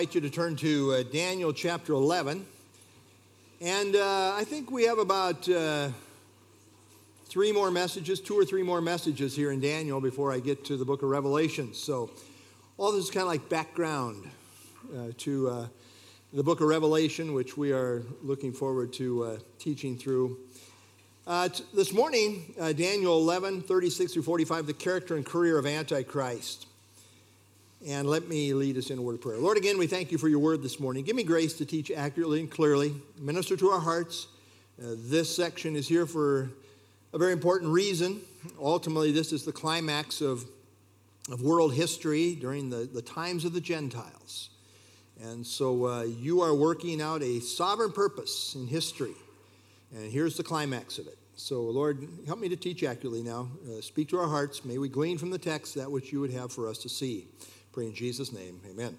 I invite you to turn to Daniel chapter 11. And I think we have about two or three more messages here in Daniel before I get to the book of Revelation. So all this is kind of like background to the book of Revelation, which we are looking forward to teaching through. This morning, Daniel 11, 36 through 45, the character and career of Antichrist. And let me lead us in a word of prayer. Lord, again, we thank you for your word this morning. Give me grace to teach accurately and clearly. Minister to our hearts. This section is here for a very important reason. Ultimately, this is the climax of world history during the times of the Gentiles. And so you are working out a sovereign purpose in history. And here's the climax of it. So, Lord, help me to teach accurately now. Speak to our hearts. May we glean from the text that which you would have for us to see. Pray in Jesus' name, amen.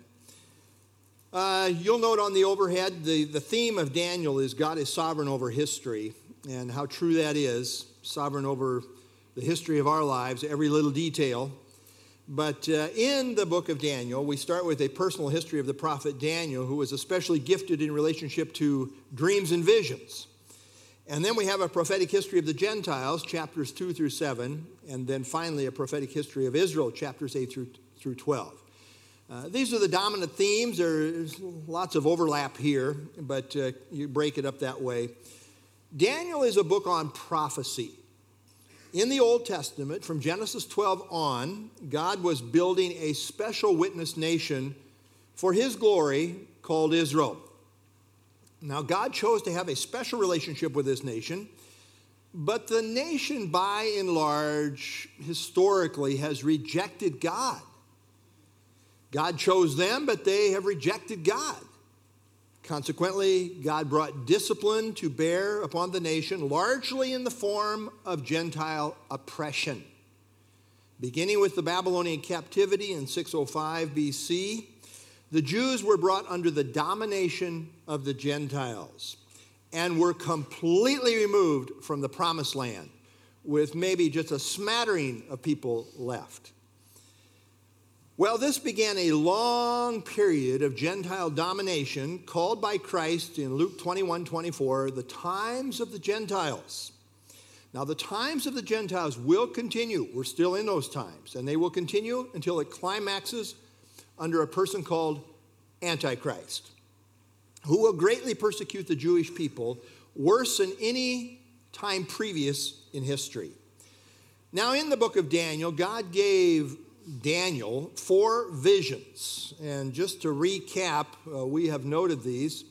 You'll note on the overhead, the theme of Daniel is God is sovereign over history, and how true that is, sovereign over the history of our lives, every little detail. But in the book of Daniel, we start with a personal history of the prophet Daniel, who was especially gifted in relationship to dreams and visions. And then we have a prophetic history of the Gentiles, chapters 2 through 7, and then finally a prophetic history of Israel, chapters 8 through 12. These are the dominant themes. There's lots of overlap here, but you break it up that way. Daniel is a book on prophecy. In the Old Testament, from Genesis 12 on, God was building a special witness nation for his glory called Israel. Now, God chose to have a special relationship with this nation, but the nation, by and large, historically, has rejected God. God chose them, but they have rejected God. Consequently, God brought discipline to bear upon the nation, largely in the form of Gentile oppression. Beginning with the Babylonian captivity in 605 BC, the Jews were brought under the domination of the Gentiles and were completely removed from the promised land, with maybe just a smattering of people left. Well, this began a long period of Gentile domination called by Christ in Luke 21:24, the times of the Gentiles. Now, the times of the Gentiles will continue. We're still in those times, and they will continue until it climaxes under a person called Antichrist, who will greatly persecute the Jewish people, worse than any time previous in history. Now, in the book of Daniel, God gave Daniel 4 visions. And just to recap, we have noted these.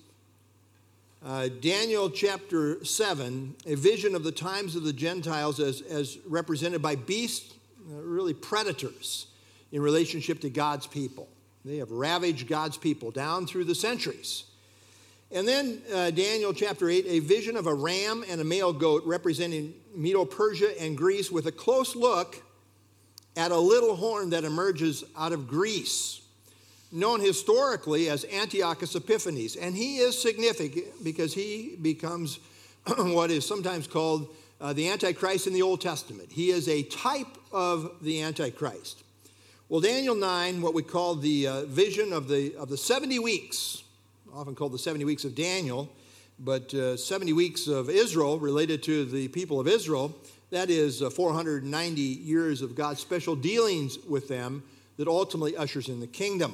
Daniel chapter 7, a vision of the times of the Gentiles as represented by beasts, really predators, in relationship to God's people. They have ravaged God's people down through the centuries. And then Daniel chapter 8, a vision of a ram and a male goat representing Medo-Persia and Greece, with a close look at a little horn that emerges out of Greece, known historically as Antiochus Epiphanes. And he is significant because he becomes what is sometimes called the Antichrist in the Old Testament. He is a type of the Antichrist. Well, Daniel 9, what we call the vision of the 70 weeks, often called the 70 weeks of Daniel, but 70 weeks of Israel related to the people of Israel. That is 490 years of God's special dealings with them that ultimately ushers in the kingdom.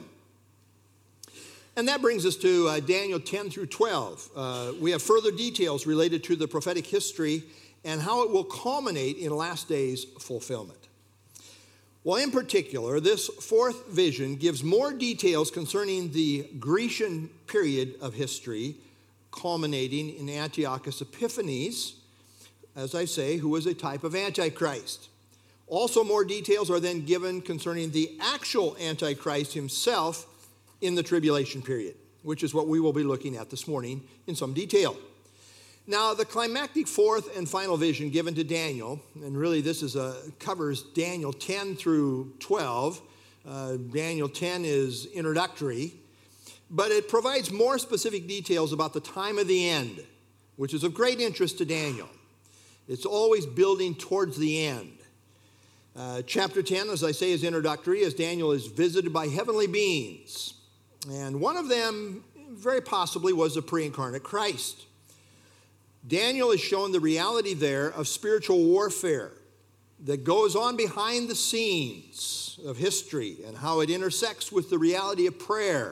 And that brings us to Daniel 10 through 12. We have further details related to the prophetic history and how it will culminate in last days fulfillment. Well, in particular, this 4th vision gives more details concerning the Grecian period of history, culminating in Antiochus Epiphanes, as I say, who was a type of Antichrist. Also, more details are then given concerning the actual Antichrist himself in the tribulation period, which is what we will be looking at this morning in some detail. Now, the climactic 4th and final vision given to Daniel, and really this covers Daniel 10 through 12. Daniel 10 is introductory, but it provides more specific details about the time of the end, which is of great interest to Daniel. It's always building towards the end. Chapter 10, as I say, is introductory, as Daniel is visited by heavenly beings. And one of them, very possibly, was the pre-incarnate Christ. Daniel is shown the reality there of spiritual warfare that goes on behind the scenes of history and how it intersects with the reality of prayer.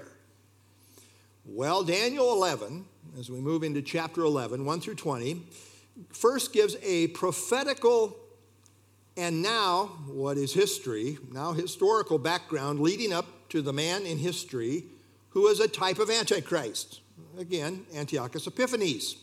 Well, Daniel 11, as we move into chapter 11, 1 through 20, first gives a prophetical and now what is history, now historical background leading up to the man in history who is a type of Antichrist. Again, Antiochus Epiphanes.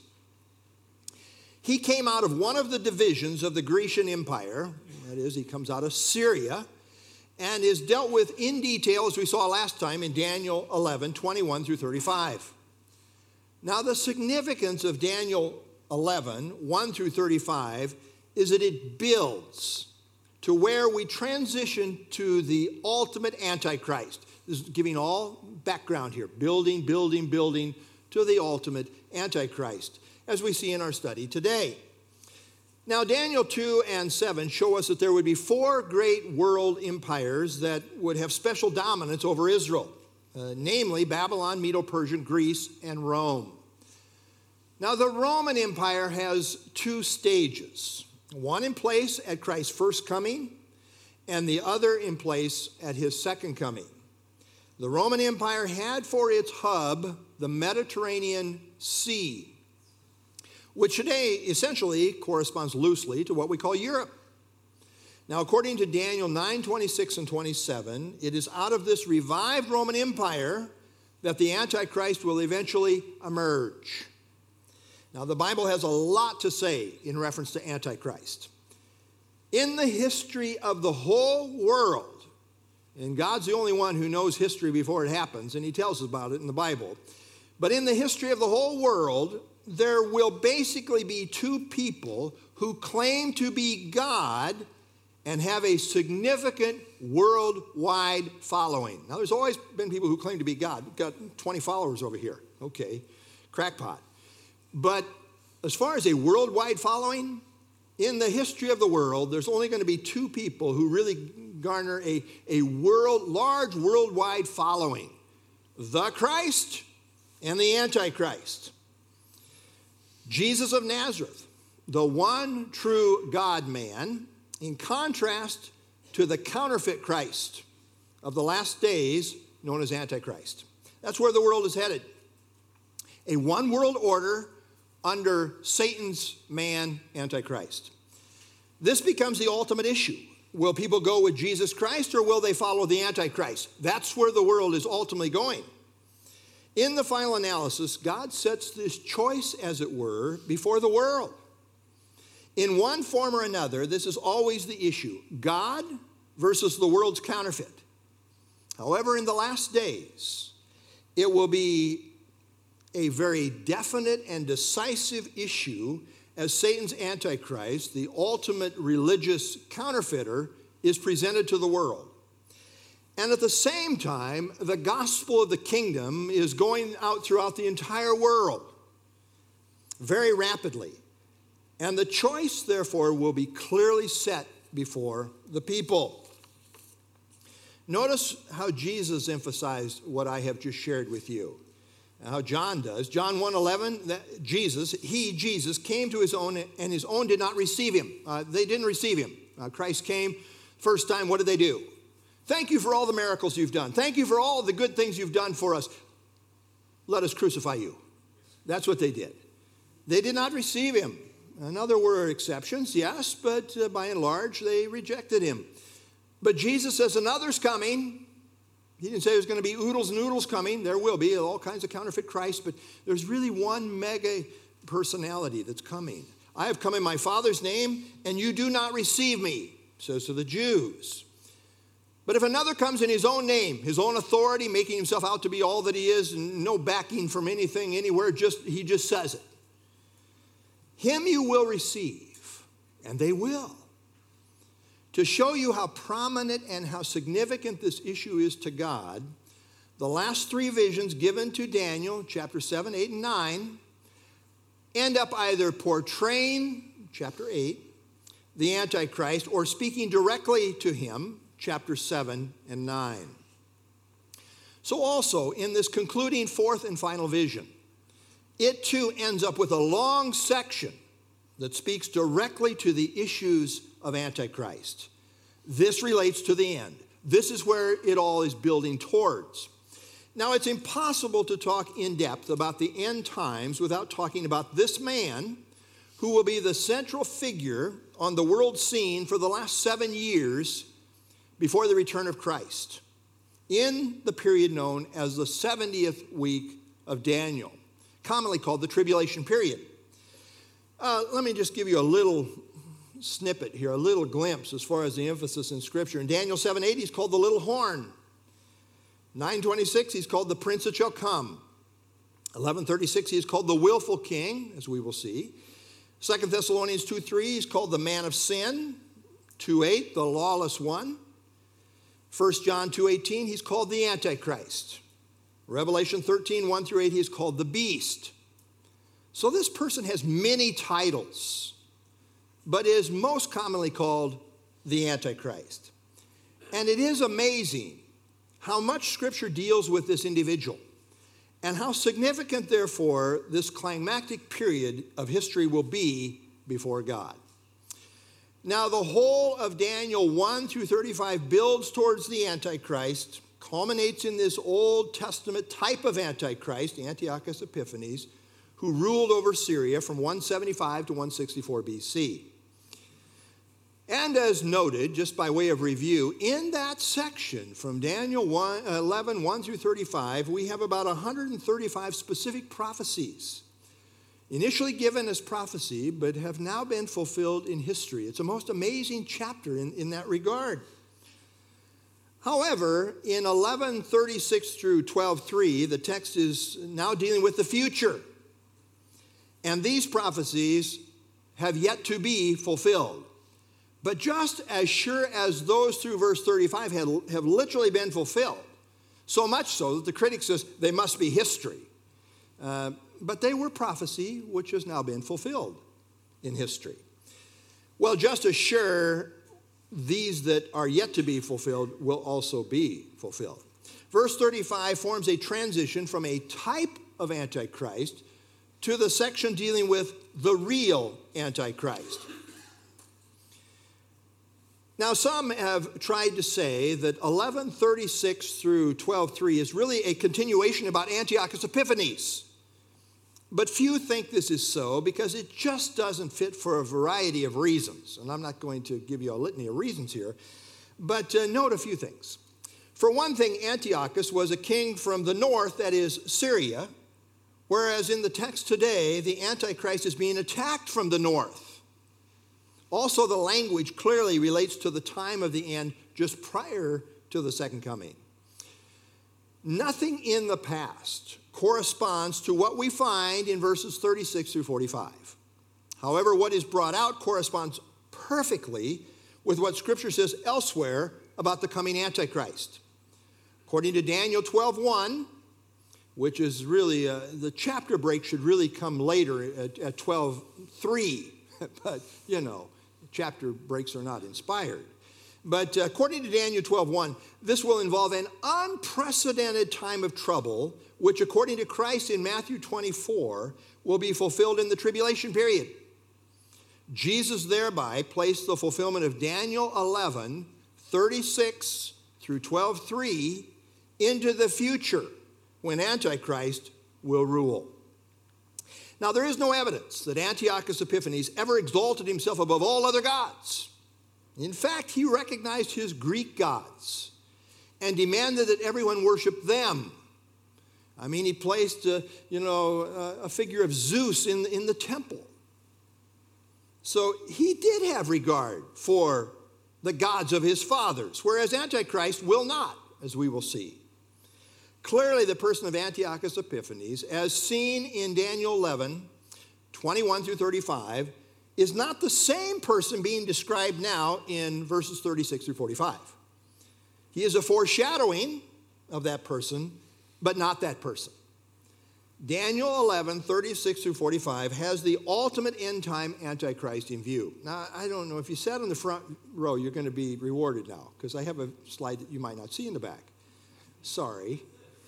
He came out of one of the divisions of the Grecian Empire, that is, he comes out of Syria, and is dealt with in detail, as we saw last time, in Daniel 11, 21 through 35. Now, the significance of Daniel 11, 1 through 35, is that it builds to where we transition to the ultimate Antichrist. This is giving all background here, building to the ultimate Antichrist, as we see in our study today. Now, Daniel 2 and 7 show us that there would be four great world empires that would have special dominance over Israel, namely Babylon, Medo-Persian, Greece, and Rome. Now, the Roman Empire has two stages, one in place at Christ's first coming and the other in place at his second coming. The Roman Empire had for its hub the Mediterranean Sea, which today essentially corresponds loosely to what we call Europe. Now, according to Daniel 9, 26 and 27, it is out of this revived Roman Empire that the Antichrist will eventually emerge. Now, the Bible has a lot to say in reference to Antichrist. In the history of the whole world, and God's the only one who knows history before it happens, and he tells us about it in the Bible, but in the history of the whole world, there will basically be two people who claim to be God and have a significant worldwide following. Now, there's always been people who claim to be God. We've got 20 followers over here. Okay, crackpot. But as far as a worldwide following, in the history of the world, there's only going to be two people who really garner a large worldwide following: the Christ and the Antichrist. Jesus of Nazareth, the one true God-man, in contrast to the counterfeit Christ of the last days known as Antichrist. That's where the world is headed. A one world order under Satan's man, Antichrist. This becomes the ultimate issue. Will people go with Jesus Christ or will they follow the Antichrist? That's where the world is ultimately going. In the final analysis, God sets this choice, as it were, before the world. In one form or another, this is always the issue: God versus the world's counterfeit. However, in the last days, it will be a very definite and decisive issue as Satan's Antichrist, the ultimate religious counterfeiter, is presented to the world. And at the same time, the gospel of the kingdom is going out throughout the entire world very rapidly. And the choice, therefore, will be clearly set before the people. Notice how Jesus emphasized what I have just shared with you. How John does. John 1:11, Jesus came to his own, and his own did not receive him. They didn't receive him. Christ came first time. What did they do? Thank you for all the miracles you've done. Thank you for all the good things you've done for us. Let us crucify you. That's what they did. They did not receive him. Now, there were exceptions, yes, but by and large, they rejected him. But Jesus says, another's coming. He didn't say there's going to be oodles and oodles coming. There will be all kinds of counterfeit Christ, but there's really one mega personality that's coming. I have come in my Father's name, and you do not receive me, says to the Jews. But if another comes in his own name, his own authority, making himself out to be all that he is, and no backing from anything, anywhere, he just says it. Him you will receive, and they will. To show you how prominent and how significant this issue is to God, the last three visions given to Daniel, chapter 7, 8, and 9, end up either portraying, chapter 8, the Antichrist, or speaking directly to him, chapter 7 and 9. So also, in this concluding fourth and final vision, it too ends up with a long section that speaks directly to the issues of Antichrist. This relates to the end. This is where it all is building towards. Now, it's impossible to talk in depth about the end times without talking about this man who will be the central figure on the world scene for the last 7 years before the return of Christ, in the period known as the 70th week of Daniel, commonly called the tribulation period. Let me just give you a little snippet here, a little glimpse as far as the emphasis in Scripture. In Daniel 7:8, he's called the little horn. 9:26, he's called the prince that shall come. 11:36, he is called the willful king, as we will see. 2 Thessalonians 2:3, he's called the man of sin. 2:8, the lawless one. 1 John 2:18, he's called the Antichrist. Revelation 13:1 through 8, he is called the beast. So this person has many titles, but is most commonly called the Antichrist. And it is amazing how much Scripture deals with this individual, and how significant, therefore, this climactic period of history will be before God. Now, the whole of Daniel 1 through 35 builds towards the Antichrist, culminates in this Old Testament type of Antichrist, Antiochus Epiphanes, who ruled over Syria from 175 to 164 BC. And as noted, just by way of review, in that section from Daniel 11, 1 through 35, we have about 135 specific prophecies, initially given as prophecy, but have now been fulfilled in history. It's a most amazing chapter in that regard. However, in 11:36 through 12:3, the text is now dealing with the future. And these prophecies have yet to be fulfilled. But just as sure as those through verse 35 have literally been fulfilled, so much so that the critic says they must be history. But they were prophecy which has now been fulfilled in history. Well, just as sure, these that are yet to be fulfilled will also be fulfilled. Verse 35 forms a transition from a type of Antichrist to the section dealing with the real Antichrist. Now, some have tried to say that 11:36 through 12:3 is really a continuation about Antiochus Epiphanes. But few think this is so because it just doesn't fit for a variety of reasons. And I'm not going to give you a litany of reasons here, but note a few things. For one thing, Antiochus was a king from the north, that is Syria, whereas in the text today, the Antichrist is being attacked from the north. Also, the language clearly relates to the time of the end just prior to the second coming. Nothing in the past corresponds to what we find in verses 36 through 45. However, what is brought out corresponds perfectly with what Scripture says elsewhere about the coming Antichrist. According to Daniel 12:1, which is really, the chapter break should really come later at 12:3, but chapter breaks are not inspired. But according to Daniel 12:1, this will involve an unprecedented time of trouble, which according to Christ in Matthew 24, will be fulfilled in the tribulation period. Jesus thereby placed the fulfillment of Daniel 11:36 through 12:3 into the future when Antichrist will rule. Now, there is no evidence that Antiochus Epiphanes ever exalted himself above all other gods. In fact, he recognized his Greek gods and demanded that everyone worship them. I mean, he placed a figure of Zeus in the temple. So he did have regard for the gods of his fathers, whereas Antichrist will not, as we will see. Clearly, the person of Antiochus Epiphanes, as seen in Daniel 11:21 through 35, is not the same person being described now in verses 36 through 45. He is a foreshadowing of that person, but not that person. Daniel 11:36 through 45 has the ultimate end-time Antichrist in view. Now, I don't know, if you sat on the front row, you're going to be rewarded now, because I have a slide that you might not see in the back. Sorry.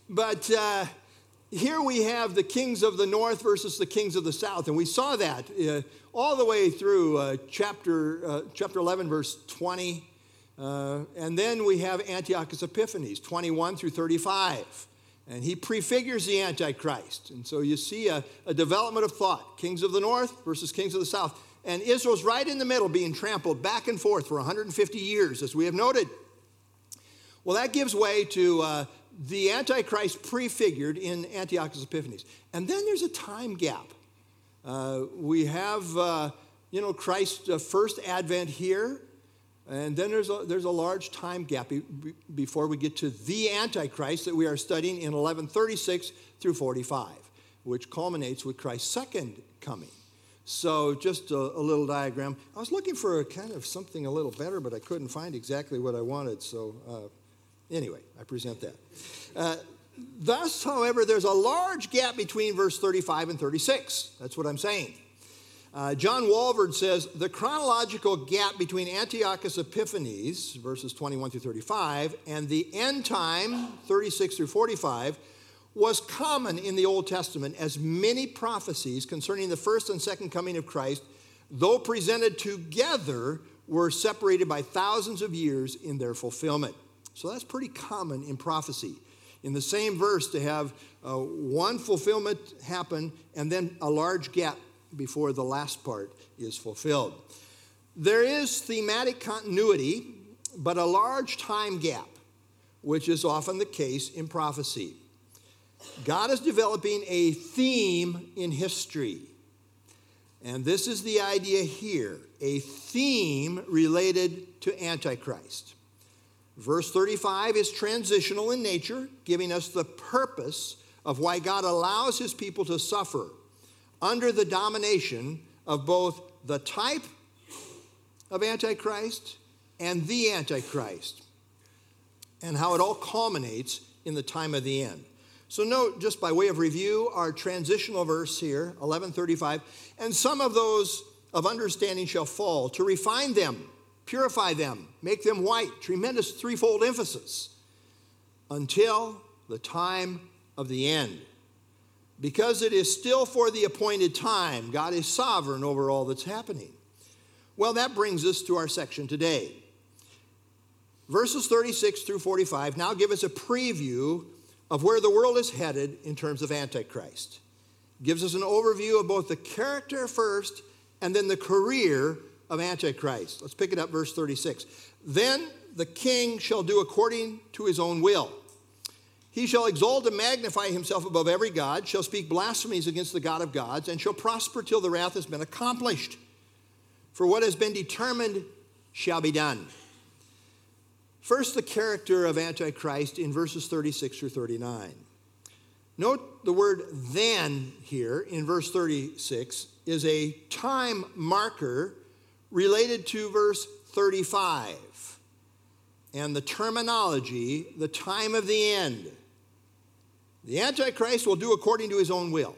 But here we have the kings of the north versus the kings of the south. And we saw that all the way through chapter 11, verse 20. And then we have Antiochus Epiphanes, 21 through 35. And he prefigures the Antichrist. And so you see a development of thought. Kings of the north versus kings of the south. And Israel's right in the middle, being trampled back and forth for 150 years, as we have noted. Well, that gives way to the Antichrist prefigured in Antiochus Epiphanes. And then there's a time gap. We have, Christ's first advent here. And then there's a large time gap before we get to the Antichrist that we are studying in 1136 through 45, which culminates with Christ's second coming. So just a little diagram. I was looking for kind of something a little better, but I couldn't find exactly what I wanted. So anyway, I present that. Thus, however, there's a large gap between verse 35 and 36. That's what I'm saying. John Walvoord says, the chronological gap between Antiochus Epiphanes, verses 21 through 35, and the end time, 36 through 45, was common in the Old Testament, as many prophecies concerning the first and second coming of Christ, though presented together, were separated by thousands of years in their fulfillment. So that's pretty common in prophecy. In the same verse, to have one fulfillment happen and then a large gap before the last part is fulfilled. There is thematic continuity, but a large time gap, which is often the case in prophecy. God is developing a theme in history. And this is the idea here, a theme related to Antichrist. Verse 35 is transitional in nature, giving us the purpose of why God allows his people to suffer under the domination of both the type of Antichrist and the Antichrist, and how it all culminates in the time of the end. So note, just by way of review, our transitional verse here, 11:35, and some of those of understanding shall fall, to refine them, purify them, make them white. Tremendous threefold emphasis. Until the time of the end. Because it is still for the appointed time. God is sovereign over all that's happening. Well, that brings us to our section today. Verses 36 through 45 now give us a preview of where the world is headed in terms of Antichrist. Gives us an overview of both the character first and then the career of Antichrist. Let's pick it up, verse 36. Then the king shall do according to his own will. He shall exalt and magnify himself above every god, shall speak blasphemies against the God of gods, and shall prosper till the wrath has been accomplished. For what has been determined shall be done. First, the character of Antichrist in verses 36 through 39. Note the word then here in verse 36 is a time marker related to verse 35. And the terminology, the time of the end. The Antichrist will do according to his own will.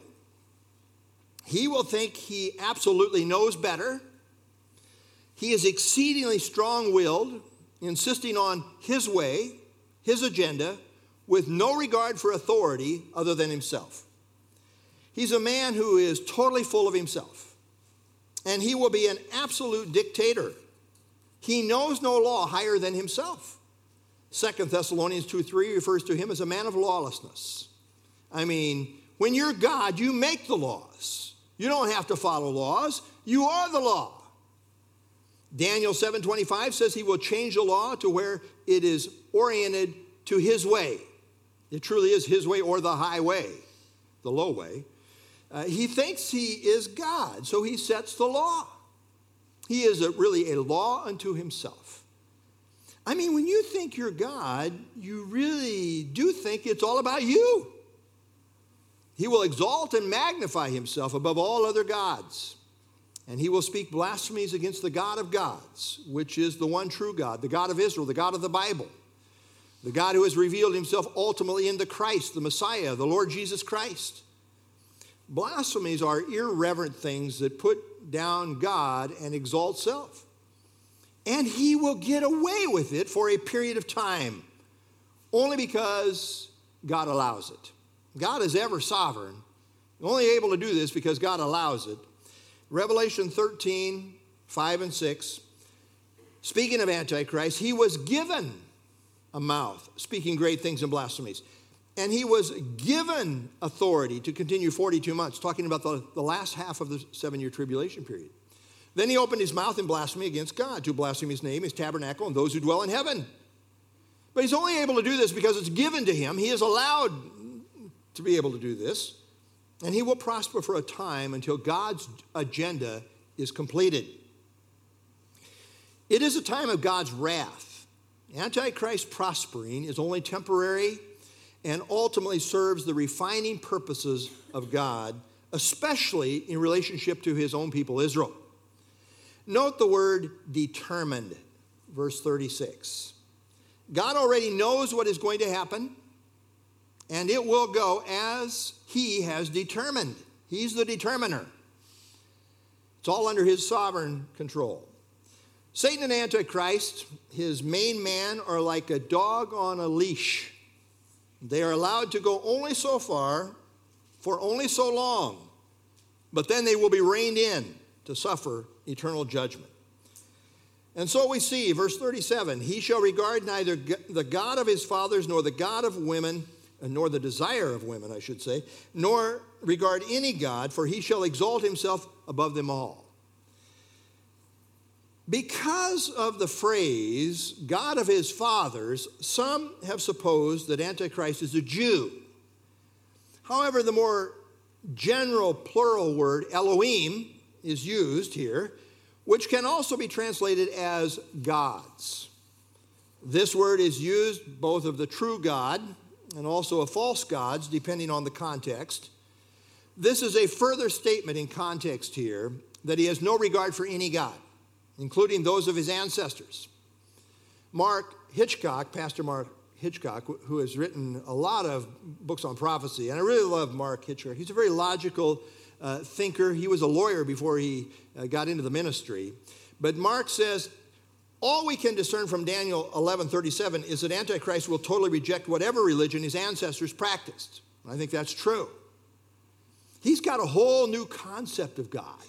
He will think he absolutely knows better. He is exceedingly strong-willed, insisting on his way, his agenda, with no regard for authority other than himself. He's a man who is totally full of himself. And he will be an absolute dictator. He knows no law higher than himself. 2 Thessalonians 2:3 refers to him as a man of lawlessness. I mean, when you're God, you make the laws. You don't have to follow laws. You are the law. Daniel 7:25 says he will change the law to where it is oriented to his way. It truly is his way or the high way, the low way. He thinks he is God, so he sets the law. He is really a law unto himself. I mean, when you think you're God, you really do think it's all about you. He will exalt and magnify himself above all other gods. And he will speak blasphemies against the God of gods, which is the one true God, the God of Israel, the God of the Bible, the God who has revealed himself ultimately in the Christ, the Messiah, the Lord Jesus Christ. Blasphemies are irreverent things that put down God and exalt self. And he will get away with it for a period of time, only because God allows it. God is ever sovereign, only able to do this because God allows it. Revelation 13, 5 and 6, speaking of Antichrist, he was given a mouth, speaking great things and blasphemies. And he was given authority to continue 42 months, talking about the last half of the 7-year tribulation period. Then he opened his mouth in blasphemy against God, to blaspheme his name, his tabernacle, and those who dwell in heaven. But he's only able to do this because it's given to him. He is allowed to be able to do this. And he will prosper for a time until God's agenda is completed. It is a time of God's wrath. Antichrist prospering is only temporary and ultimately serves the refining purposes of God, especially in relationship to his own people, Israel. Note the word determined, verse 36. God already knows what is going to happen, and it will go as he has determined. He's the determiner. It's all under his sovereign control. Satan and Antichrist, his main man, are like a dog on a leash. They are allowed to go only so far, for only so long, but then they will be reined in to suffer eternal judgment. And so we see, verse 37, he shall regard neither the God of his fathers, nor the God of women, nor the desire of women, I should say, nor regard any God, for he shall exalt himself above them all. Because of the phrase, God of his fathers, some have supposed that Antichrist is a Jew. However, the more general plural word, Elohim, is used here, which can also be translated as gods. This word is used both of the true God and also of false gods, depending on the context. This is a further statement in context here that he has no regard for any God, including those of his ancestors. Mark Hitchcock, Pastor Mark Hitchcock, who has written a lot of books on prophecy, and I really love Mark Hitchcock. He's a very logical thinker. He was a lawyer before he got into the ministry. But Mark says, all we can discern from Daniel 11:37 is that Antichrist will totally reject whatever religion his ancestors practiced. And I think that's true. He's got a whole new concept of God,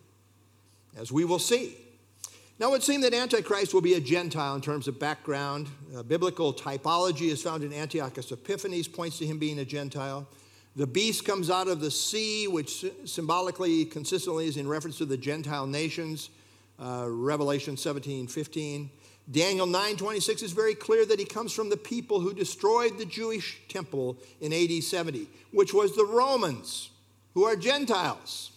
as we will see. Now, it would seem that Antichrist will be a Gentile in terms of background. Biblical typology is found in Antiochus Epiphanes, points to him being a Gentile. The beast comes out of the sea, which symbolically, consistently is in reference to the Gentile nations, Revelation 17:15. Daniel 9:26 is very clear that he comes from the people who destroyed the Jewish temple in AD 70, which was the Romans, who are Gentiles.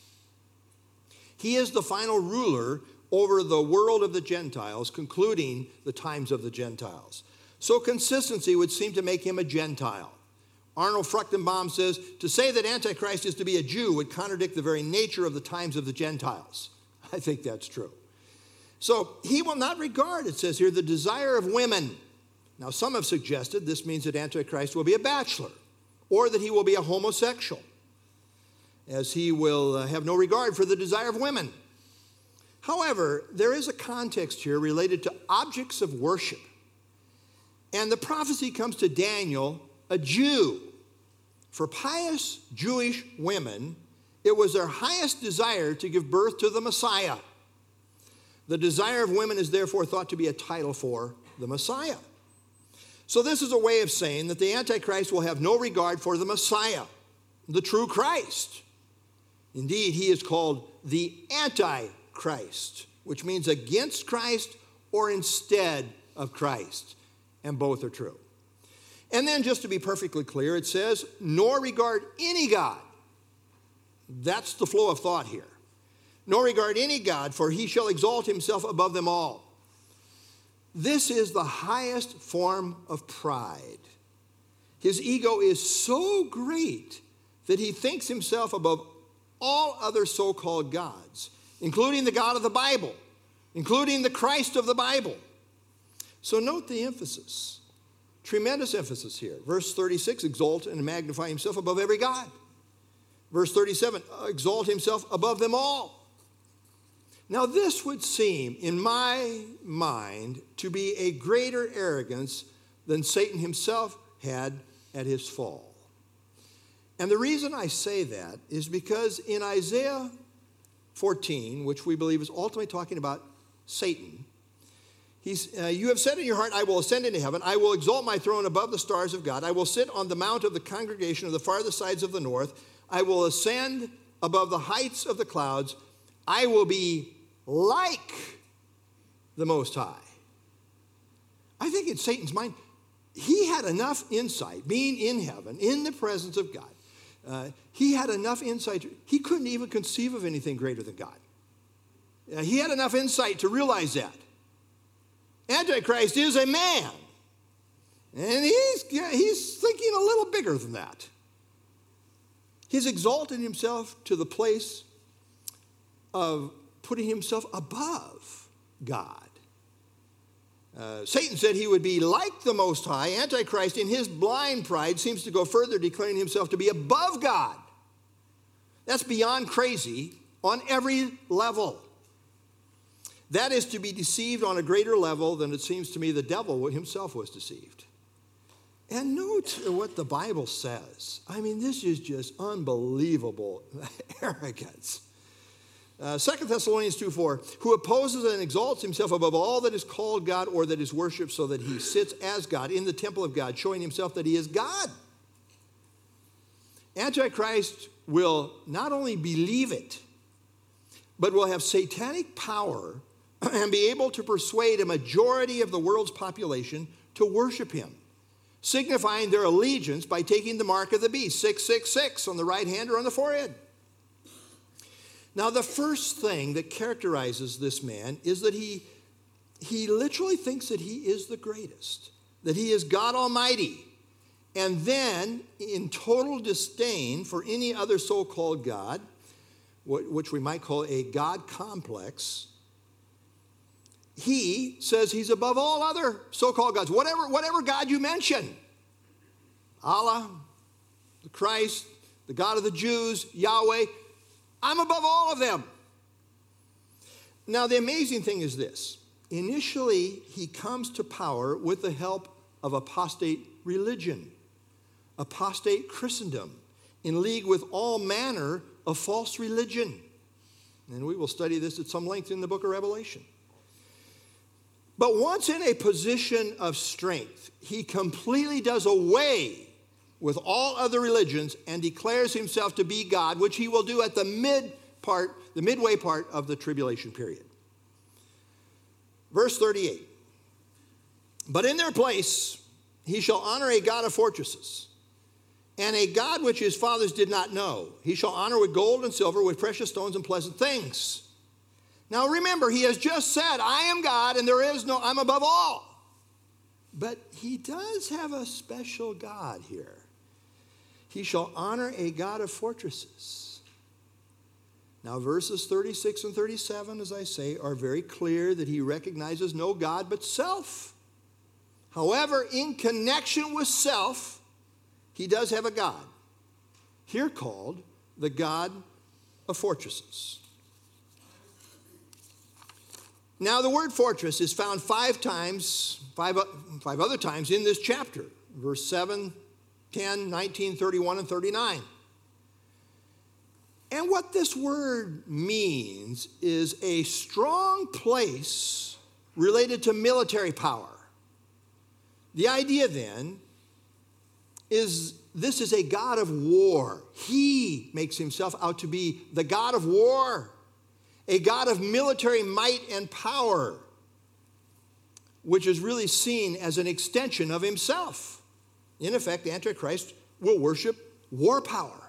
He is the final ruler over the world of the Gentiles, concluding the times of the Gentiles. So consistency would seem to make him a Gentile. Arnold Fruchtenbaum says, to say that Antichrist is to be a Jew would contradict the very nature of the times of the Gentiles. I think that's true. So he will not regard, it says here, the desire of women. Now, some have suggested this means that Antichrist will be a bachelor, or that he will be a homosexual, as he will have no regard for the desire of women. However, there is a context here related to objects of worship. And the prophecy comes to Daniel, a Jew. For pious Jewish women, it was their highest desire to give birth to the Messiah. The desire of women is therefore thought to be a title for the Messiah. So this is a way of saying that the Antichrist will have no regard for the Messiah, the true Christ. Indeed, he is called the Antichrist, which means against Christ or instead of Christ. And both are true. And then, just to be perfectly clear, it says, nor regard any God. That's the flow of thought here. Nor regard any God, for he shall exalt himself above them all. This is the highest form of pride. His ego is so great that he thinks himself above all other so-called gods, including the God of the Bible, including the Christ of the Bible. So note the emphasis. Tremendous emphasis here. Verse 36, exalt and magnify himself above every God. Verse 37, exalt himself above them all. Now this would seem, in my mind, to be a greater arrogance than Satan himself had at his fall. And the reason I say that is because in Isaiah 14, which we believe is ultimately talking about Satan, you have said in your heart, I will ascend into heaven. I will exalt my throne above the stars of God. I will sit on the mount of the congregation of the farthest sides of the north. I will ascend above the heights of the clouds. I will be like the Most High. I think in Satan's mind, he had enough insight, being in heaven, in the presence of God. He had enough insight. He couldn't even conceive of anything greater than God. He had enough insight to realize that. Antichrist is a man. And he's thinking a little bigger than that. He's exalted himself to the place of putting himself above God. Satan said he would be like the Most High. Antichrist, in his blind pride, seems to go further, declaring himself to be above God. That's beyond crazy on every level. That is to be deceived on a greater level than it seems to me the devil himself was deceived. And note what the Bible says. I mean, this is just unbelievable arrogance. 2 Thessalonians 2:4, who opposes and exalts himself above all that is called God or that is worshipped, so that he sits as God in the temple of God, showing himself that he is God. Antichrist will not only believe it, but will have satanic power and be able to persuade a majority of the world's population to worship him, signifying their allegiance by taking the mark of the beast, 666, on the right hand or on the forehead. Now, the first thing that characterizes this man is that he literally thinks that he is the greatest, that he is God Almighty. And then, in total disdain for any other so-called God, which we might call a God complex, he says he's above all other so-called gods. Whatever God you mention, Allah, the Christ, the God of the Jews, Yahweh, I'm above all of them. Now, the amazing thing is this. Initially, he comes to power with the help of apostate religion, apostate Christendom, in league with all manner of false religion. And we will study this at some length in the book of Revelation. But once in a position of strength, he completely does away with all other religions and declares himself to be God, which he will do at the midway part of the tribulation period. Verse 38. But in their place he shall honor a God of fortresses, and a God which his fathers did not know. He shall honor with gold and silver, with precious stones and pleasant things. Now remember, he has just said, I am God and I'm above all. But he does have a special God here. He shall honor a God of fortresses. Now verses 36 and 37, as I say, are very clear that he recognizes no God but self. However, in connection with self, he does have a God, here called the God of fortresses. Now, the word fortress is found five other times in this chapter. Verse 7, 10, 19, 31, and 39. And what this word means is a strong place related to military power. The idea then is this is a God of war. He makes himself out to be the God of war, a God of military might and power, which is really seen as an extension of himself. In effect, the Antichrist will worship war power,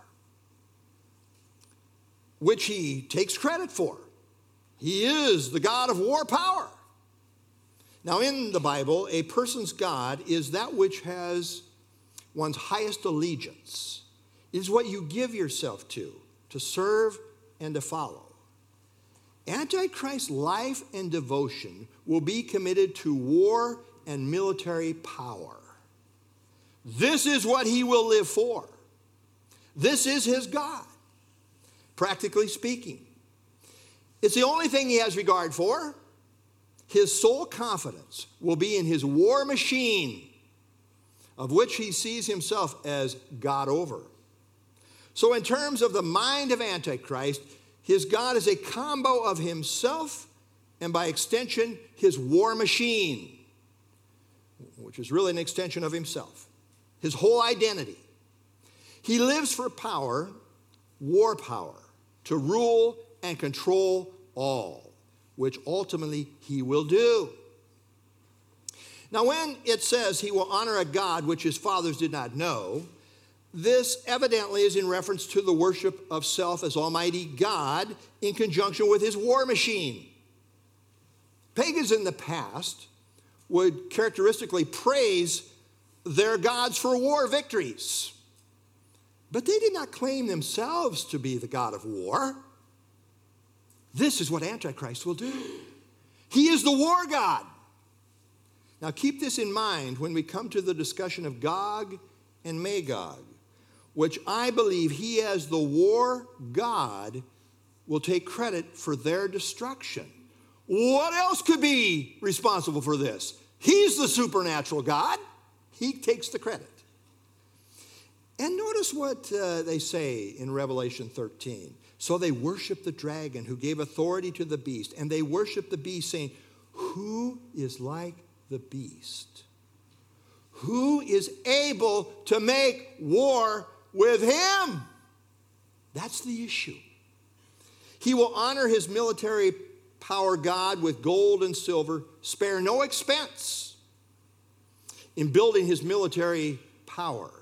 which he takes credit for. He is the God of war power. Now, in the Bible, a person's God is that which has one's highest allegiance. It is what you give yourself to serve and to follow. Antichrist's life and devotion will be committed to war and military power. This is what he will live for. This is his God, practically speaking. It's the only thing he has regard for. His sole confidence will be in his war machine, of which he sees himself as God over. So in terms of the mind of Antichrist, his God is a combo of himself and by extension, his war machine, which is really an extension of himself, his whole identity. He lives for power, war power, to rule and control all, which ultimately he will do. Now, when it says he will honor a God which his fathers did not know, this evidently is in reference to the worship of self as Almighty God in conjunction with his war machine. Pagans in the past would characteristically praise their gods for war victories, but they did not claim themselves to be the God of war. This is what Antichrist will do. He is the war god. Now keep this in mind when we come to the discussion of Gog and Magog, which I believe he, as the war god, will take credit for their destruction. What else could be responsible for this? He's the supernatural God. He takes the credit. And notice what they say in Revelation 13. So they worship the dragon who gave authority to the beast, and they worship the beast, saying, who is like the beast? Who is able to make war with him? That's the issue. He will honor his military power God with gold and silver, spare no expense in building his military power.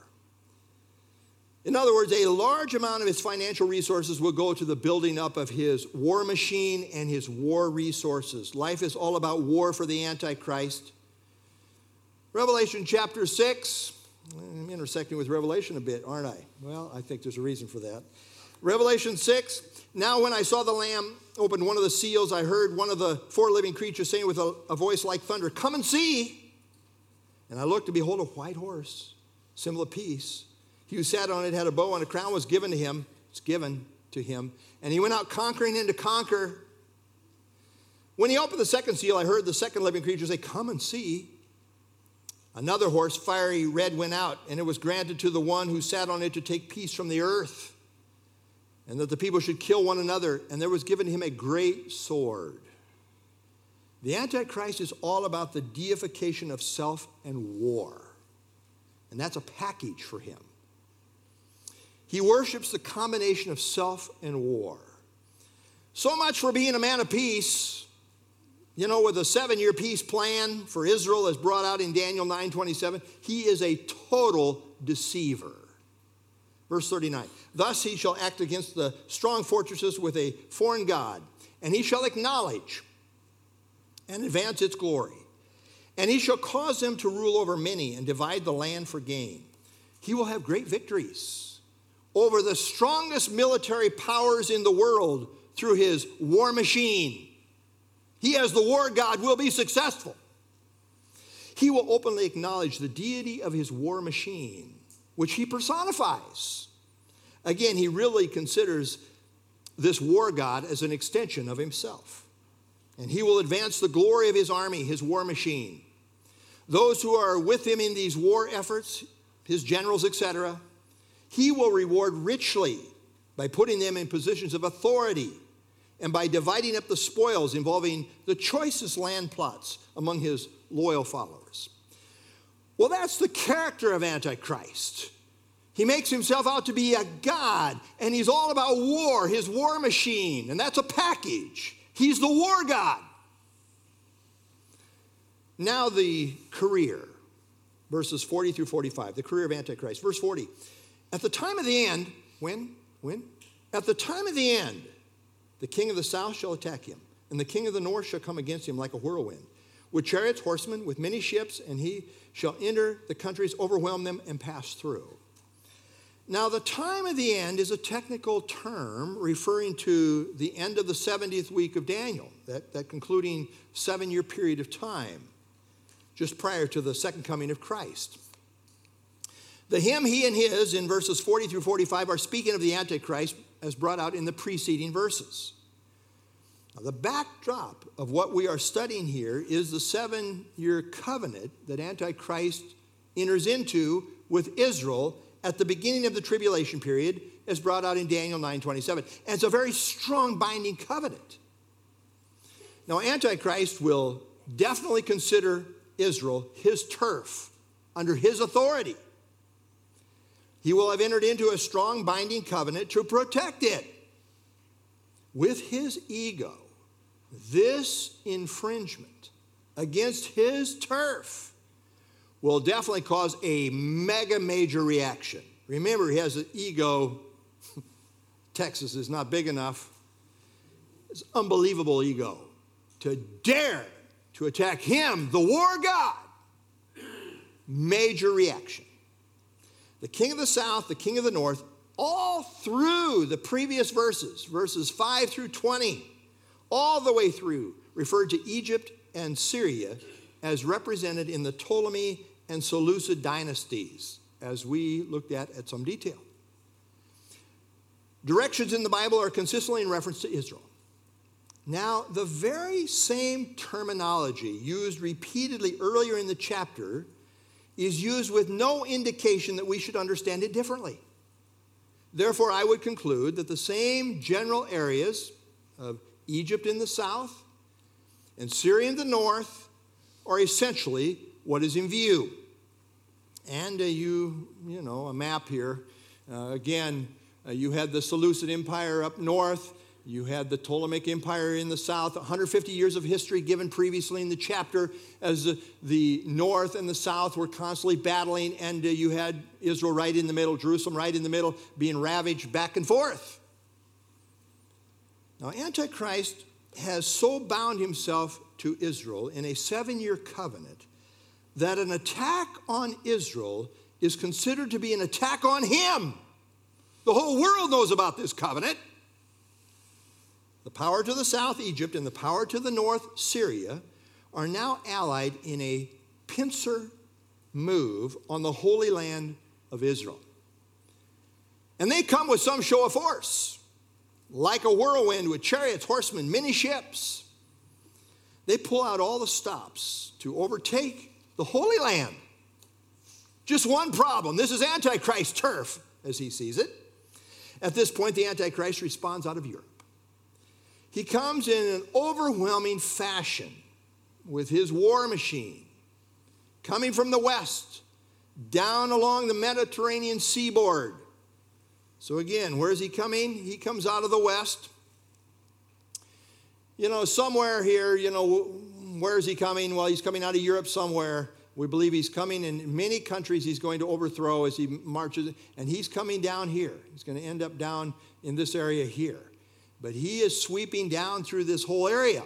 In other words, a large amount of his financial resources will go to the building up of his war machine and his war resources. Life is all about war for the Antichrist. Revelation chapter 6, I'm intersecting with Revelation a bit, aren't I? Well, I think there's a reason for that. Revelation 6, now when I saw the Lamb open one of the seals, I heard one of the four living creatures saying with a voice like thunder, come and see. And I looked, and behold, a white horse, symbol of peace. He who sat on it had a bow, and a crown was given to him. It's given to him. And he went out conquering and to conquer. When he opened the second seal, I heard the second living creature say, come and see. Another horse, fiery red, went out, and it was granted to the one who sat on it to take peace from the earth, and that the people should kill one another, and there was given him a great sword. The Antichrist is all about the deification of self and war, and that's a package for him. He worships the combination of self and war. So much for being a man of peace. You know, with a 7-year peace plan for Israel as brought out in Daniel 9:27, he is a total deceiver. Verse 39, thus he shall act against the strong fortresses with a foreign god, and he shall acknowledge and advance its glory. And he shall cause them to rule over many and divide the land for gain. He will have great victories over the strongest military powers in the world through his war machine. He, as the war god, will be successful. He will openly acknowledge the deity of his war machine, which he personifies. Again, he really considers this war god as an extension of himself. And he will advance the glory of his army, his war machine. Those who are with him in these war efforts, his generals, etc., he will reward richly by putting them in positions of authority and by dividing up the spoils involving the choicest land plots among his loyal followers. Well, that's the character of Antichrist. He makes himself out to be a god, and he's all about war, his war machine, and that's a package. He's the war god. Now the career, verses 40 through 45, the career of Antichrist. Verse 40, at the time of the end, when? At the time of the end, the king of the south shall attack him, and the king of the north shall come against him like a whirlwind, with chariots, horsemen, with many ships, and he shall enter the countries, overwhelm them, and pass through. Now, the time of the end is a technical term referring to the end of the 70th week of Daniel, that concluding 7-year period of time, just prior to the second coming of Christ. The him, he, and his in verses 40 through 45 are speaking of the Antichrist as brought out in the preceding verses. Now, the backdrop of what we are studying here is the 7-year covenant that Antichrist enters into with Israel at the beginning of the tribulation period, as brought out in Daniel 9:27. And it's a very strong binding covenant. Now, Antichrist will definitely consider Israel his turf, under his authority. He will have entered into a strong binding covenant to protect it. With his ego, this infringement against his turf will definitely cause a mega major reaction. Remember, he has an ego. Texas is not big enough. It's unbelievable ego to dare to attack him, the war god. Major reaction. The king of the south, the king of the north, all through the previous verses 5 through 20, all the way through, referred to Egypt and Syria as represented in the Ptolemy and Seleucid dynasties, as we looked at some detail. Directions in the Bible are consistently in reference to Israel. Now, the very same terminology used repeatedly earlier in the chapter is used with no indication that we should understand it differently. Therefore, I would conclude that the same general areas of Egypt in the south and Syria in the north are essentially what is in view. And you know, a map here. You had the Seleucid Empire up north. You had the Ptolemaic Empire in the south. 150 years of history given previously in the chapter as the north and the south were constantly battling, and you had Israel right in the middle, Jerusalem right in the middle, being ravaged back and forth. Now, Antichrist has so bound himself to Israel in a 7-year covenant that an attack on Israel is considered to be an attack on him. The whole world knows about this covenant. The power to the south, Egypt, and the power to the north, Syria, are now allied in a pincer move on the Holy Land of Israel. And they come with some show of force, like a whirlwind with chariots, horsemen, many ships. They pull out all the stops to overtake the Holy Land. Just one problem. This is Antichrist's turf, as he sees it. At this point, the Antichrist responds out of Europe. He comes in an overwhelming fashion with his war machine, coming from the west, down along the Mediterranean seaboard. So again, where is he coming? He comes out of the west. Somewhere here, where is he coming? Well, he's coming out of Europe somewhere. We believe he's coming in many countries he's going to overthrow as he marches, and he's coming down here. He's going to end up down in this area here. But he is sweeping down through this whole area.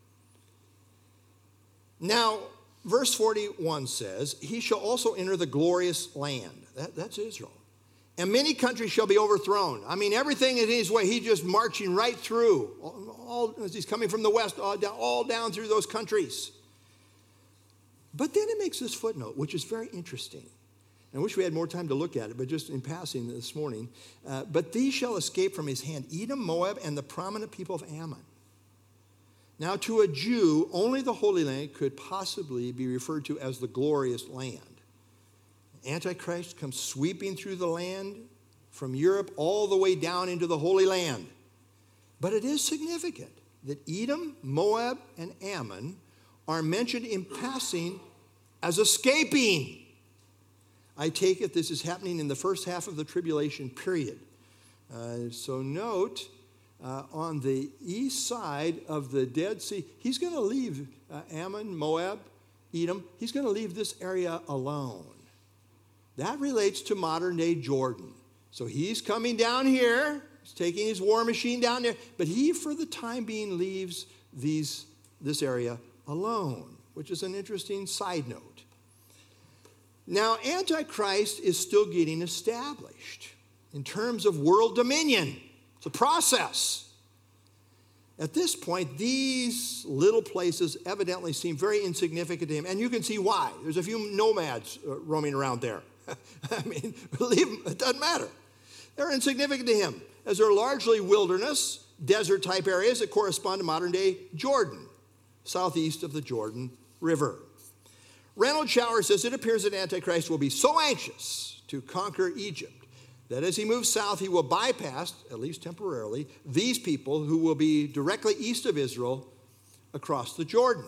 Now, verse 41 says, he shall also enter the glorious land. That's Israel. And many countries shall be overthrown. I mean, everything in his way, he's just marching right through. All as he's coming from the west, all down through those countries. But then it makes this footnote, which is very interesting. I wish we had more time to look at it, but just in passing this morning. But these shall escape from his hand, Edom, Moab, and the prominent people of Ammon. Now, to a Jew, only the Holy Land could possibly be referred to as the glorious land. Antichrist comes sweeping through the land from Europe all the way down into the Holy Land. But it is significant that Edom, Moab, and Ammon are mentioned in passing as escaping. I take it this is happening in the first half of the tribulation period. So note, on the east side of the Dead Sea, he's going to leave Ammon, Moab, Edom. He's going to leave this area alone. That relates to modern-day Jordan. So he's coming down here. He's taking his war machine down there. But he, for the time being, leaves this area alone, which is an interesting side note. Now, Antichrist is still getting established in terms of world dominion. It's a process. At this point, these little places evidently seem very insignificant to him, and you can see why. There's a few nomads roaming around there. I mean, leave them, it doesn't matter. They're insignificant to him, as they're largely wilderness, desert-type areas that correspond to modern-day Jordan, southeast of the Jordan River. Reynold Shower says it appears that Antichrist will be so anxious to conquer Egypt that as he moves south, he will bypass, at least temporarily, these people who will be directly east of Israel across the Jordan.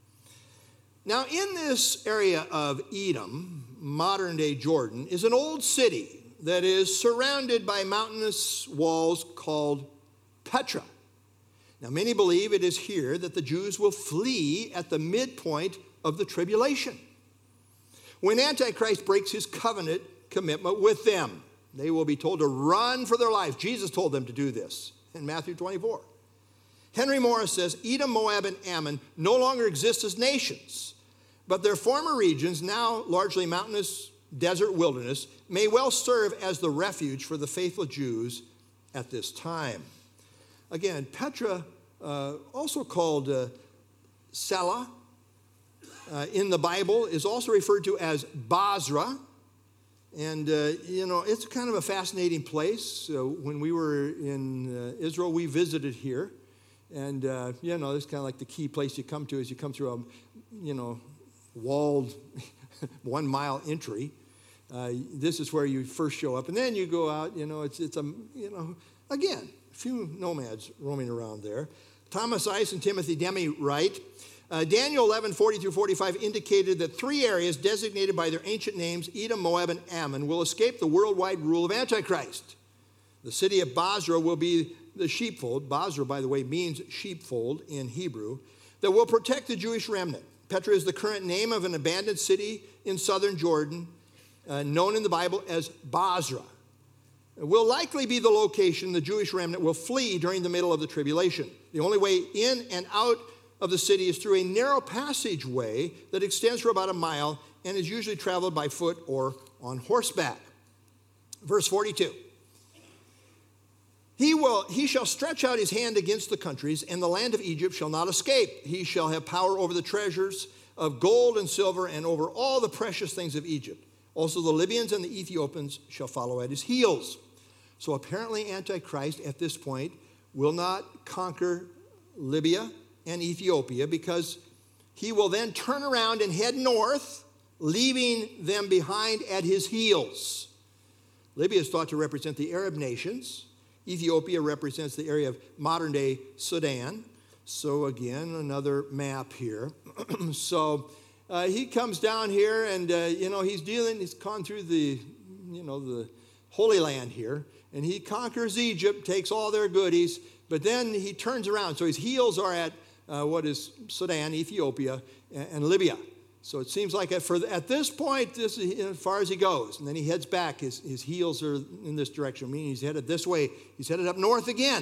Now, in this area of Edom, modern-day Jordan, is an old city that is surrounded by mountainous walls called Petra. Now, many believe it is here that the Jews will flee at the midpoint of the tribulation, when Antichrist breaks his covenant commitment with them. They will be told to run for their lives. Jesus told them to do this in Matthew 24. Henry Morris says, Edom, Moab, and Ammon no longer exist as nations, but their former regions, now largely mountainous desert wilderness, may well serve as the refuge for the faithful Jews at this time. Again, Petra, also called Selah, in the Bible, is also referred to as Basra. And, it's kind of a fascinating place. When we were in Israel, we visited here. And, it's kind of like the key place you come to is you come through a, walled 1 mile entry. This is where you first show up. And then you go out, again, a few nomads roaming around there. Thomas Ice and Timothy Demi write, Daniel 11:40-45 indicated that 3 areas designated by their ancient names, Edom, Moab, and Ammon, will escape the worldwide rule of Antichrist. The city of Basra will be the sheepfold. Basra, by the way, means sheepfold in Hebrew, that will protect the Jewish remnant. Petra is the current name of an abandoned city in southern Jordan, known in the Bible as Basra. It will likely be the location the Jewish remnant will flee during the middle of the tribulation. The only way in and out of the city is through a narrow passageway that extends for about 1 mile and is usually traveled by foot or on horseback. Verse 42. He shall stretch out his hand against the countries, and the land of Egypt shall not escape. He shall have power over the treasures of gold and silver and over all the precious things of Egypt. Also the Libyans and the Ethiopians shall follow at his heels. So apparently Antichrist at this point will not conquer Libya and Ethiopia, because he will then turn around and head north, leaving them behind at his heels. Libya is thought to represent the Arab nations. Ethiopia represents the area of modern-day Sudan. So again, another map here. So he comes down here, and he's gone through the Holy Land here, and he conquers Egypt, takes all their goodies, but then he turns around. So his heels are at what is Sudan, Ethiopia, and Libya. So it seems like at this point, this is as far as he goes. And then he heads back. His heels are in this direction, meaning he's headed this way. He's headed up north again.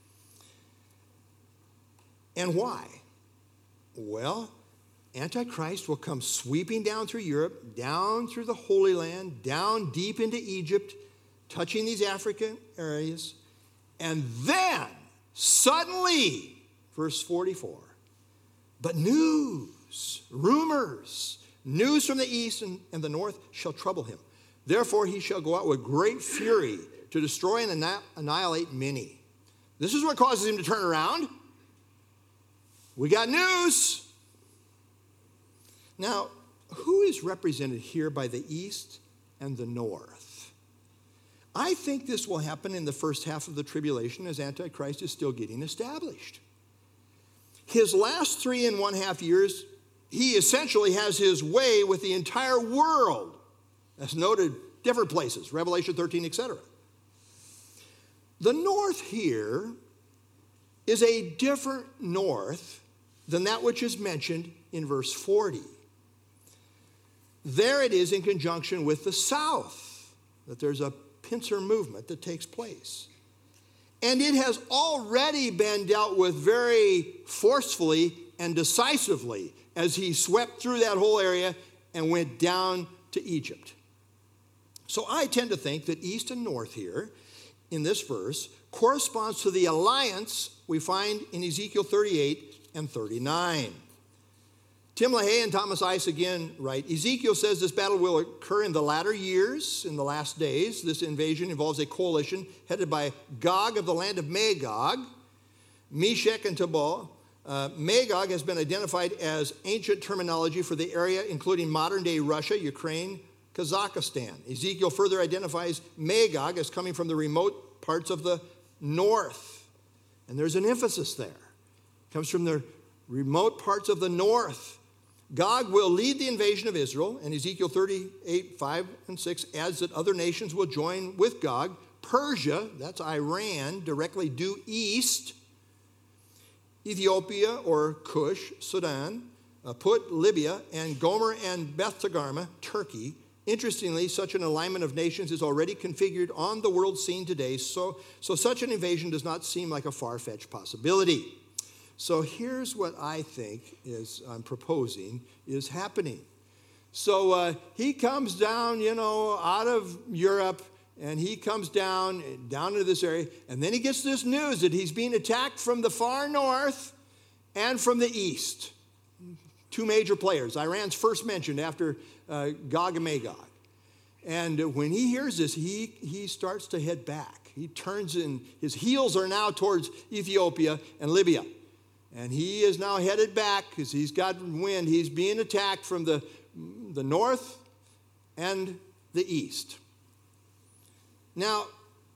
And why? Well, Antichrist will come sweeping down through Europe, down through the Holy Land, down deep into Egypt, touching these African areas. And then, suddenly, verse 44, but rumors, news from the east and the north shall trouble him. Therefore he shall go out with great fury to destroy and annihilate many. This is what causes him to turn around. We got news. Now, who is represented here by the east and the north? I think this will happen in the first half of the tribulation as Antichrist is still getting established. His last 3.5 years, he essentially has his way with the entire world, as noted different places, Revelation 13, etc. The north here is a different north than that which is mentioned in verse 40. There it is in conjunction with the south, that there's a pincer movement that takes place. And it has already been dealt with very forcefully and decisively as he swept through that whole area and went down to Egypt. So I tend to think that east and north here in this verse corresponds to the alliance we find in Ezekiel 38 and 39. Tim LaHaye and Thomas Ice again write, Ezekiel says this battle will occur in the latter years, in the last days. This invasion involves a coalition headed by Gog of the land of Magog, Meshech and Tubal, Magog has been identified as ancient terminology for the area, including modern-day Russia, Ukraine, Kazakhstan. Ezekiel further identifies Magog as coming from the remote parts of the north. And there's an emphasis there. It comes from the remote parts of the north. Gog will lead the invasion of Israel, and Ezekiel 38, 5 and 6 adds that other nations will join with Gog. Persia, that's Iran, directly due east. Ethiopia or Cush, Sudan, Put, Libya, and Gomer and Beth Togarmah, Turkey. Interestingly, such an alignment of nations is already configured on the world scene today, so such an invasion does not seem like a far-fetched possibility. So here's what I think I'm proposing is happening. So he comes down, out of Europe, and he comes down into this area, and then he gets this news that he's being attacked from the far north and from the east. Two major players. Iran's first mentioned after Gog and Magog. And when he hears this, he starts to head back. He turns in, his heels are now towards Ethiopia and Libya. And he is now headed back because he's got wind. He's being attacked from the north and the east. Now,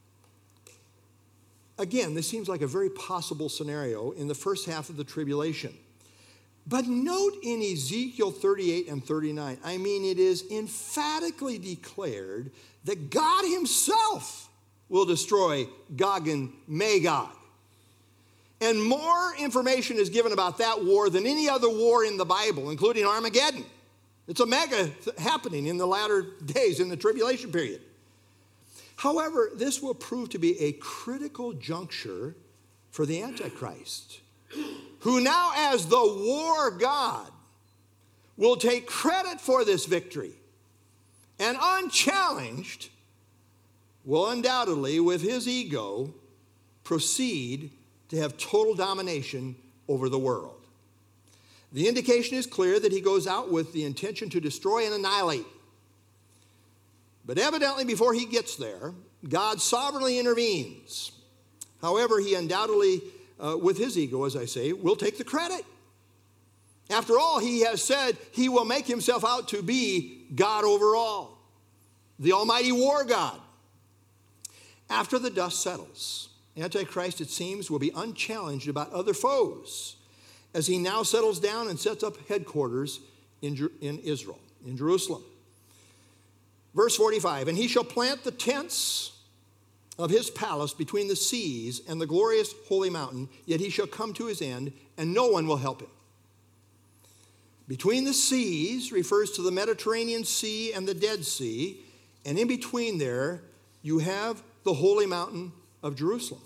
again, this seems like a very possible scenario in the first half of the tribulation. But note in Ezekiel 38 and 39, it is emphatically declared that God himself will destroy Gog and Magog. And more information is given about that war than any other war in the Bible, including Armageddon. It's a mega happening in the latter days, in the tribulation period. However, this will prove to be a critical juncture for the Antichrist, who now, as the war god, will take credit for this victory and unchallenged will undoubtedly, with his ego, proceed to have total domination over the world. The indication is clear that he goes out with the intention to destroy and annihilate. But evidently, before he gets there, God sovereignly intervenes. However, he undoubtedly, with his ego, as I say, will take the credit. After all, he has said he will make himself out to be God over all, the almighty war God. After the dust settles, Antichrist, it seems, will be unchallenged about other foes as he now settles down and sets up headquarters in Israel, in Jerusalem. Verse 45, and he shall plant the tents of his palace between the seas and the glorious holy mountain, yet he shall come to his end, and no one will help him. Between the seas refers to the Mediterranean Sea and the Dead Sea, and in between there you have the holy mountain of Jerusalem.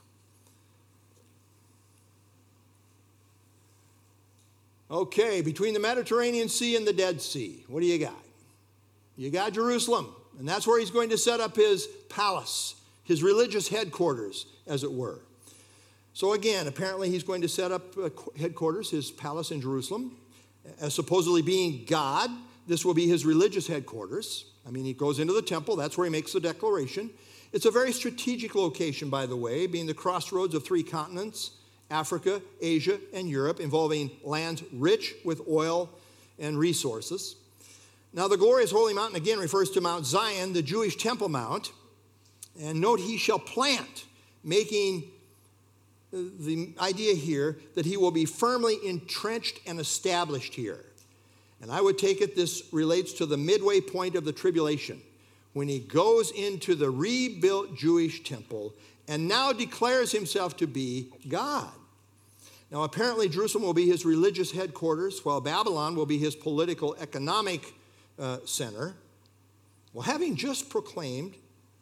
Okay, between the Mediterranean Sea and the Dead Sea, what do you got? You got Jerusalem, and that's where he's going to set up his palace, his religious headquarters, as it were. So again, apparently he's going to set up headquarters, his palace in Jerusalem, as supposedly being God. This will be his religious headquarters. He goes into the temple. That's where he makes the declaration. It's a very strategic location, by the way, being the crossroads of three continents, Africa, Asia, and Europe, involving lands rich with oil and resources. Now, the glorious holy mountain, again, refers to Mount Zion, the Jewish Temple Mount. And note, he shall plant, making the idea here that he will be firmly entrenched and established here. And I would take it this relates to the midway point of the tribulation, when he goes into the rebuilt Jewish temple and now declares himself to be God. Now, apparently, Jerusalem will be his religious headquarters, while Babylon will be his political, economic center. Well, having just proclaimed,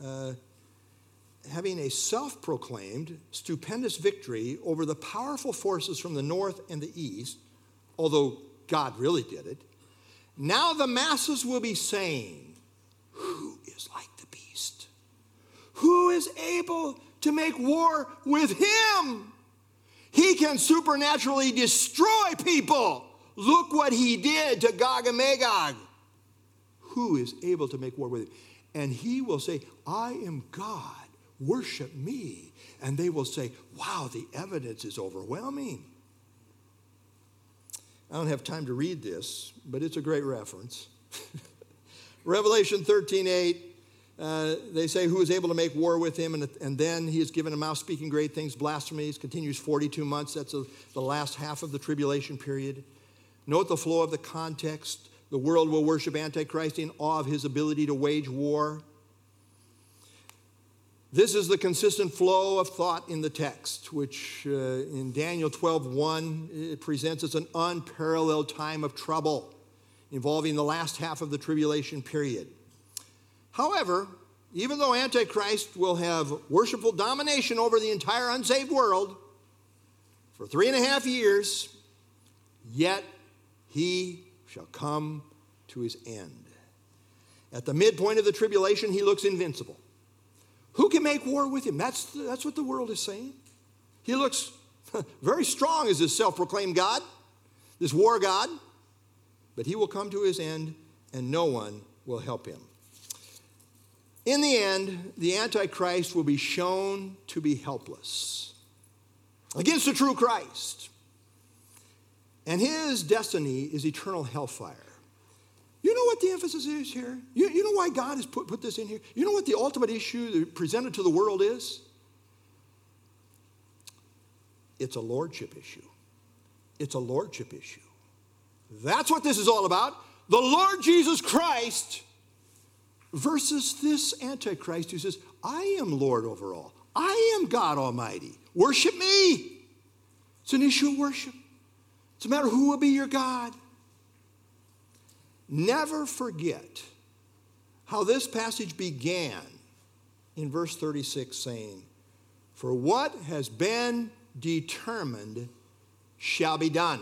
having a self-proclaimed stupendous victory over the powerful forces from the north and the east, although God really did it, now the masses will be saying, who is like the beast? Who is able to make war with him? He can supernaturally destroy people. Look what he did to Gog and Magog. Who is able to make war with him? And he will say, I am God, worship me. And they will say, wow, the evidence is overwhelming. I don't have time to read this, but it's a great reference. Revelation 13:8, they say, who is able to make war with him? And then he is given a mouth speaking great things, blasphemies, continues 42 months. That's the last half of the tribulation period. Note the flow of the context. The world will worship Antichrist in awe of his ability to wage war. This is the consistent flow of thought in the text, which in Daniel 12:1, it presents as an unparalleled time of trouble involving the last half of the tribulation period. However, even though Antichrist will have worshipful domination over the entire unsaved world for 3.5 years, yet he shall come to his end. At the midpoint of the tribulation, he looks invincible. Who can make war with him? That's what the world is saying. He looks very strong as this self-proclaimed God, this war God, but he will come to his end and no one will help him. In the end, the Antichrist will be shown to be helpless against the true Christ. And his destiny is eternal hellfire. You know what the emphasis is here? You know why God has put this in here? You know what the ultimate issue presented to the world is? It's a lordship issue. It's a lordship issue. That's what this is all about. The Lord Jesus Christ versus this Antichrist who says, I am Lord over all. I am God Almighty. Worship me. It's an issue of worship. It's a matter of who will be your God. Never forget how this passage began in verse 36 saying, for what has been determined shall be done.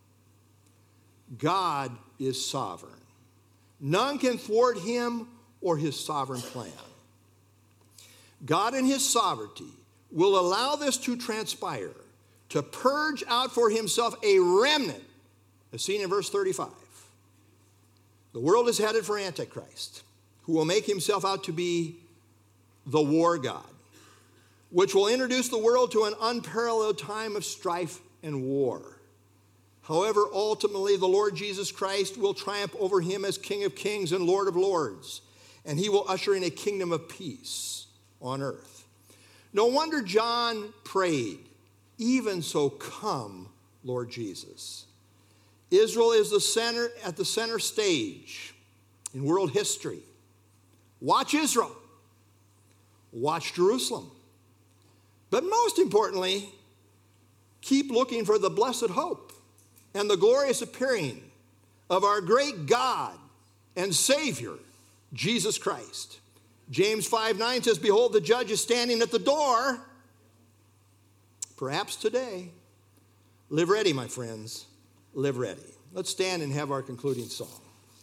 God is sovereign. None can thwart him or his sovereign plan. God in his sovereignty will allow this to transpire, to purge out for himself a remnant, as seen in verse 35. The world is headed for Antichrist, who will make himself out to be the war god, which will introduce the world to an unparalleled time of strife and war. However, ultimately, the Lord Jesus Christ will triumph over him as King of Kings and Lord of Lords, and he will usher in a kingdom of peace on earth. No wonder John prayed, even so come, Lord Jesus. Israel is at the center stage in world history. Watch Israel. Watch Jerusalem. But most importantly, keep looking for the blessed hope and the glorious appearing of our great God and Savior, Jesus Christ. James 5:9 says, behold, the judge is standing at the door. Perhaps today. Live ready, my friends. Live ready. Let's stand and have our concluding song.